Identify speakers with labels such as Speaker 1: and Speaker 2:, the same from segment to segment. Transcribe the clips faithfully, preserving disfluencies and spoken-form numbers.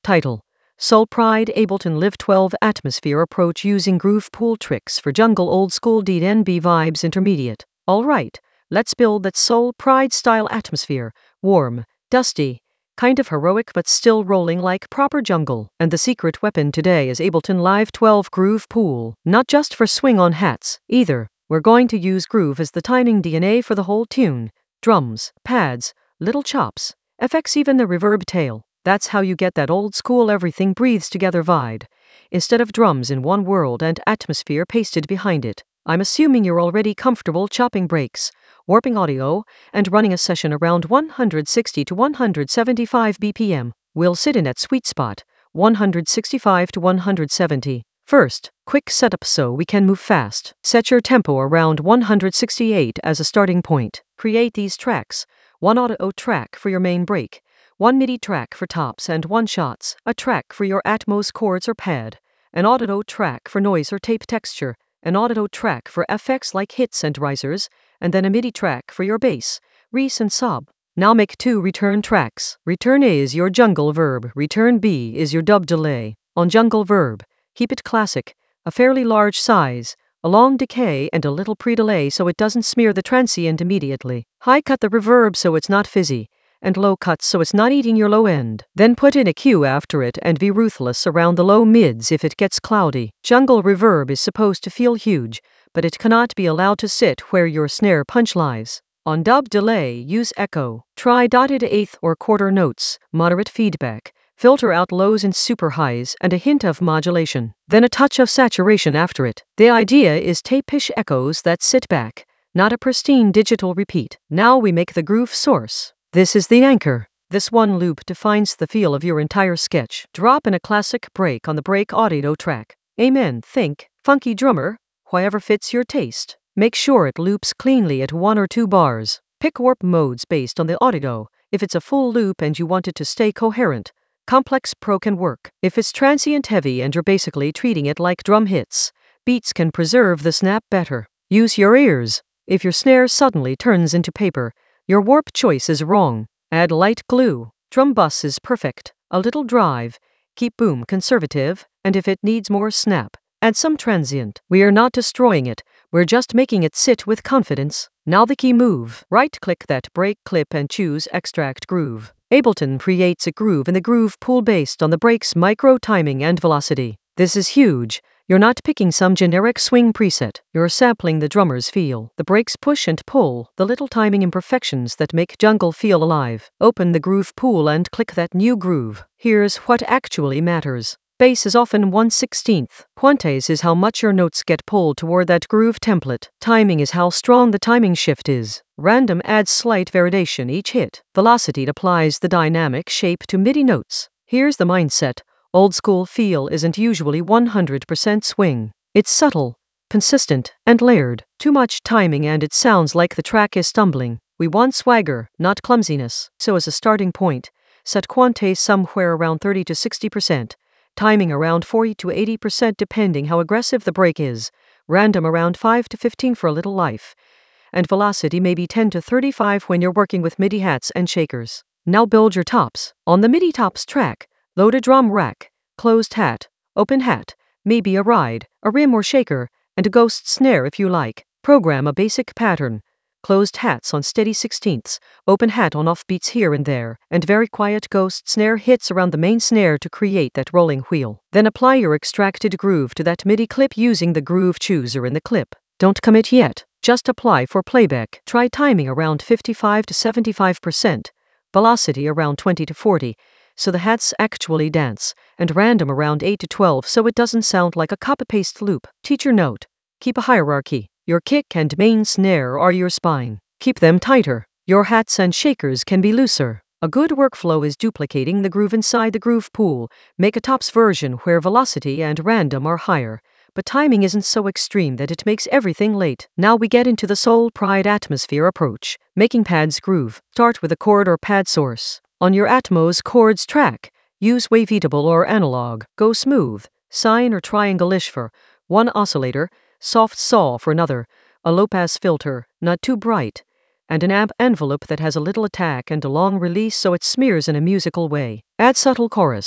Speaker 1: Title: Soul Pride Ableton Live twelve Atmosphere Approach Using Groove Pool Tricks for Jungle Old School D N B Vibes Intermediate. Alright, let's build that Soul Pride style atmosphere. Warm, dusty, kind of heroic but still rolling like proper jungle. And the secret weapon today is Ableton Live twelve Groove Pool. Not just for swing on hats, either. We're going to use groove as the timing D N A for the whole tune. Drums, pads, little chops, effects, even the reverb tail. That's how you get that old school everything breathes together vibe, instead of drums in one world and atmosphere pasted behind it. I'm assuming you're already comfortable chopping breaks, warping audio, and running a session around one hundred sixty to one hundred seventy-five B P M. We'll sit in at sweet spot, one hundred sixty-five to one hundred seventy. First, quick setup so we can move fast. Set your tempo around one hundred sixty-eight as a starting point. Create these tracks: one audio track for your main break, one MIDI track for tops and one shots, a track for your Atmos chords or pad, an audio track for noise or tape texture, an audio track for effects like hits and risers, and then a MIDI track for your bass, res and sub. Now make two return tracks. Return A is your jungle verb, return B is your dub delay. On jungle verb, keep it classic, a fairly large size, a long decay and a little pre-delay so it doesn't smear the transient immediately. High cut the reverb so it's not fizzy, and low cut so it's not eating your low end. Then put in a Q after it and be ruthless around the low mids if it gets cloudy. Jungle reverb is supposed to feel huge, but it cannot be allowed to sit where your snare punch lies. On dub delay, use echo. Try dotted eighth or quarter notes, moderate feedback, filter out lows and super highs, and a hint of modulation. Then a touch of saturation after it. The idea is tape-ish echoes that sit back, not a pristine digital repeat. Now we make the groove source. This is the anchor. This one loop defines the feel of your entire sketch. Drop in a classic break on the break audio track. Amen. Think, funky drummer, whoever fits your taste. Make sure it loops cleanly at one or two bars. Pick warp modes based on the audio. If it's a full loop and you want it to stay coherent, Complex Pro can work. If it's transient heavy and you're basically treating it like drum hits, Beats can preserve the snap better. Use your ears. If your snare suddenly turns into paper, your warp choice is wrong. Add light glue. Drum bus is perfect. A little drive. Keep boom conservative, and if it needs more snap, add some transient. We are not destroying it, we're just making it sit with confidence. Now the key move. Right-click that break clip and choose Extract Groove. Ableton creates a groove in the groove pool based on the break's micro timing and velocity. This is huge. You're not picking some generic swing preset. You're sampling the drummer's feel, the break's push and pull, the little timing imperfections that make jungle feel alive. Open the groove pool and click that new groove. Here's what actually matters. Bass is often one sixteenth. Quantize is how much your notes get pulled toward that groove template. Timing is how strong the timing shift is. Random adds slight variation each hit. Velocity applies the dynamic shape to MIDI notes. Here's the mindset. Old school feel isn't usually one hundred percent swing. It's subtle, consistent, and layered. Too much timing and it sounds like the track is stumbling. We want swagger, not clumsiness. So as a starting point, set quantize somewhere around thirty to sixty percent. Timing around forty to eighty percent depending how aggressive the break is. Random around five to fifteen for a little life. And velocity maybe ten to thirty-five when you're working with MIDI hats and shakers. Now build your tops. On the MIDI tops track, load a drum rack, closed hat, open hat, maybe a ride, a rim or shaker, and a ghost snare if you like. Program a basic pattern. Closed hats on steady sixteenths, open hat on offbeats here and there, and very quiet ghost snare hits around the main snare to create that rolling wheel. Then apply your extracted groove to that MIDI clip using the groove chooser in the clip. Don't commit yet, just apply for playback. Try timing around fifty-five to seventy-five percent, velocity around twenty to forty, so the hats actually dance, and random around eight to twelve so it doesn't sound like a copy-paste loop. Teacher note: keep a hierarchy. Your kick and main snare are your spine. Keep them tighter. Your hats and shakers can be looser. A good workflow is duplicating the groove inside the groove pool. Make a tops version where velocity and random are higher, but timing isn't so extreme that it makes everything late. Now we get into the Soul Pride atmosphere approach. Making pads groove. Start with a chord or pad source. On your Atmos chords track, use waveatable or analog. Go smooth, sine or triangle-ish for one oscillator, soft saw for another, a low-pass filter, not too bright, and an amp envelope that has a little attack and a long release so it smears in a musical way. Add subtle chorus,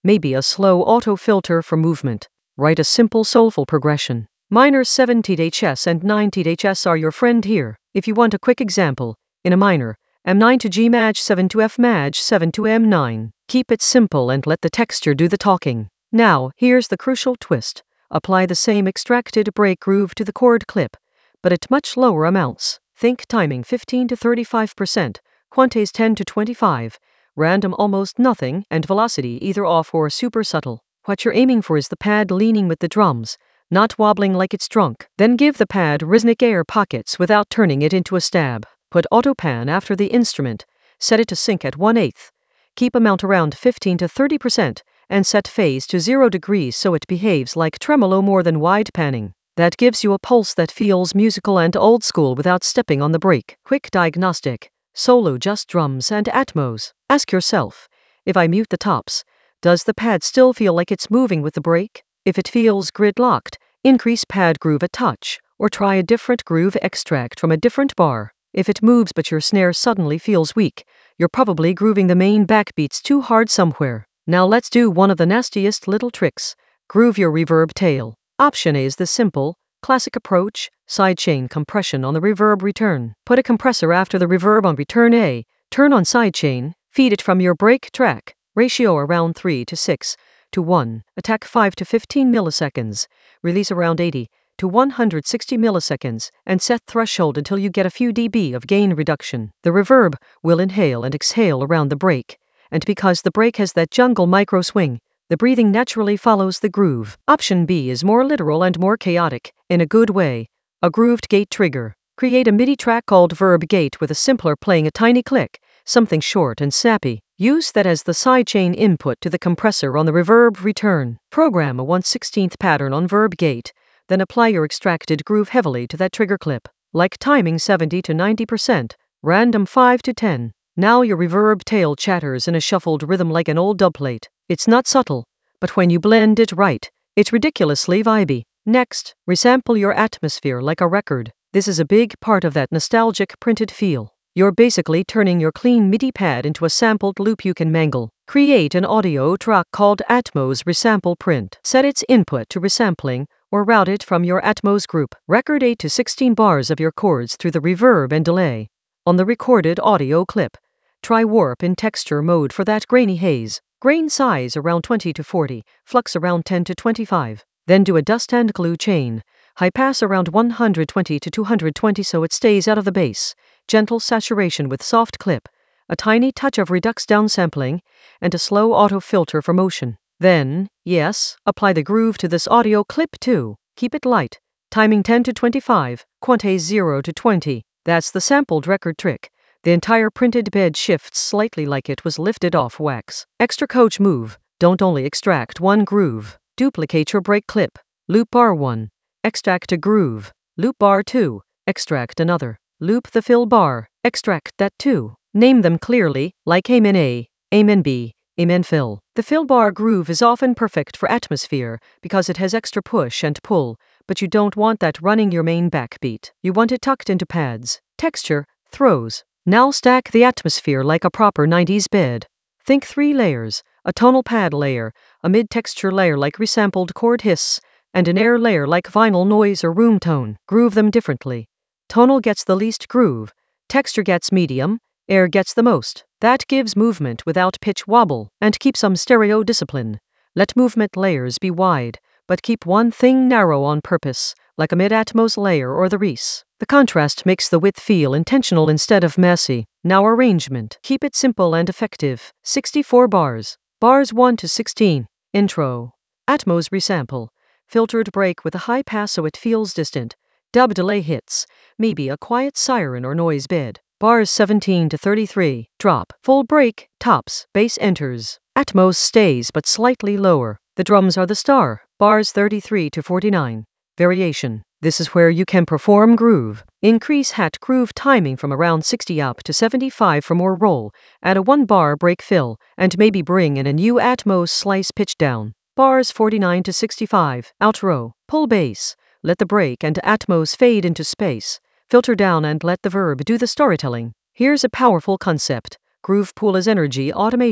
Speaker 1: maybe a slow auto filter for movement. Write a simple soulful progression. Minors seventy H S and ninety H S are your friend here. If you want a quick example, in a minor, M nine to G maj seven to F maj seven to M nine. Keep it simple and let the texture do the talking. Now, here's the crucial twist. Apply the same extracted break groove to the chord clip, but at much lower amounts. Think timing fifteen to thirty-five percent, quantes ten to twenty-five, random almost nothing, and velocity either off or super subtle. What you're aiming for is the pad leaning with the drums, not wobbling like it's drunk. Then give the pad rhythmic air pockets without turning it into a stab. Put autopan after the instrument, set it to sync at one eighth. Keep amount around fifteen to thirty percent, and set phase to zero degrees so it behaves like tremolo more than wide panning. That gives you a pulse that feels musical and old school without stepping on the brake. Quick diagnostic. Solo just drums and Atmos. Ask yourself, if I mute the tops, does the pad still feel like it's moving with the brake? If it feels grid-locked, increase pad groove a touch, or try a different groove extract from a different bar. If it moves but your snare suddenly feels weak, you're probably grooving the main backbeats too hard somewhere. Now let's do one of the nastiest little tricks. Groove your reverb tail. Option A is the simple, classic approach, sidechain compression on the reverb return. Put a compressor after the reverb on return A, turn on sidechain, feed it from your break track, ratio around three to six to one, attack five to fifteen milliseconds, release around eighty to one hundred sixty milliseconds, and set threshold until you get a few dB of gain reduction. The reverb will inhale and exhale around the break, and because the break has that jungle micro swing, the breathing naturally follows the groove. Option B is more literal and more chaotic, in a good way. A grooved gate trigger. Create a MIDI track called Verb Gate with a simpler playing a tiny click, something short and snappy. Use that as the sidechain input to the compressor on the reverb return. Program a one sixteenth pattern on Verb Gate, then apply your extracted groove heavily to that trigger clip. Like timing seventy to ninety percent, random five to ten. Now your reverb tail chatters in a shuffled rhythm like an old dubplate. It's not subtle, but when you blend it right, it's ridiculously vibey. Next, resample your atmosphere like a record. This is a big part of that nostalgic printed feel. You're basically turning your clean MIDI pad into a sampled loop you can mangle. Create an audio track called Atmos Resample Print. Set its input to resampling, or route it from your Atmos group. Record eight to sixteen bars of your chords through the reverb and delay. On the recorded audio clip, try warp in texture mode for that grainy haze. Grain size around twenty to forty, flux around ten to twenty-five. Then do a dust and glue chain. High pass around one hundred twenty to two hundred twenty so it stays out of the bass. Gentle saturation with soft clip. A tiny touch of redux downsampling, and a slow auto filter for motion. Then, yes, apply the groove to this audio clip too. Keep it light. Timing ten to twenty-five, quantes zero to twenty. That's the sampled record trick. The entire printed bed shifts slightly like it was lifted off wax. Extra coach move. Don't only extract one groove. Duplicate your break clip. Loop bar one. Extract a groove. Loop bar two. Extract another. Loop the fill bar. Extract that too. Name them clearly, like Amen A, Amen B, Amen fill. The fill bar groove is often perfect for atmosphere because it has extra push and pull, but you don't want that running your main backbeat. You want it tucked into pads. Texture, throws. Now stack the atmosphere like a proper nineties bed. Think three layers, a tonal pad layer, a mid-texture layer like resampled chord hiss, and an air layer like vinyl noise or room tone. Groove them differently. Tonal gets the least groove, texture gets medium, air gets the most. That gives movement without pitch wobble, and keep some stereo discipline. Let movement layers be wide, but keep one thing narrow on purpose, like a mid-atmos layer or the Reese. The contrast makes the width feel intentional instead of messy. Now arrangement. Keep it simple and effective. sixty-four bars. Bars one to sixteen. Intro. Atmos resample. Filtered break with a high pass so it feels distant. Dub delay hits. Maybe a quiet siren or noise bed. Bars seventeen to thirty-three. Drop. Full break. Tops. Bass enters. Atmos stays but slightly lower. The drums are the star. Bars thirty-three to forty-nine. Variation. This is where you can perform groove. Increase hat groove timing from around sixty up to seventy-five for more roll. Add a one bar break fill, and maybe bring in a new Atmos slice pitch down. Bars forty-nine to sixty-five. Outro. Pull bass. Let the break and Atmos fade into space. Filter down and let the verb do the storytelling. Here's a powerful concept. Groove pool as energy automation.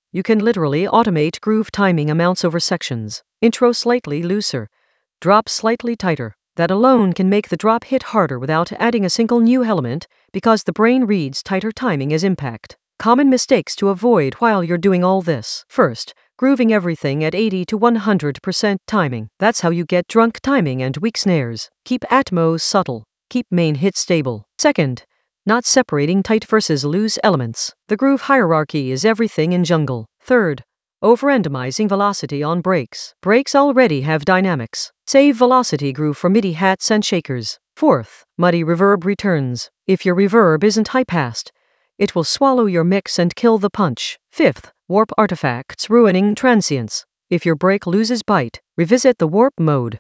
Speaker 1: You can literally automate groove timing amounts over sections. Intro slightly looser. Drop slightly tighter. That alone can make the drop hit harder without adding a single new element, because the brain reads tighter timing as impact. Common mistakes to avoid while you're doing all this. First, grooving everything at eighty to one hundred percent timing. That's how you get drunk timing and weak snares. Keep atmos subtle. Keep main hit stable. Second, not separating tight versus loose elements. The groove hierarchy is everything in jungle. Third, over-randomizing velocity on breaks. Breaks already have dynamics. Save velocity groove for MIDI hats and shakers. Fourth, muddy reverb returns. If your reverb isn't high-passed, it will swallow your mix and kill the punch. Fifth, warp artifacts ruining transients. If your break loses bite, revisit the warp mode.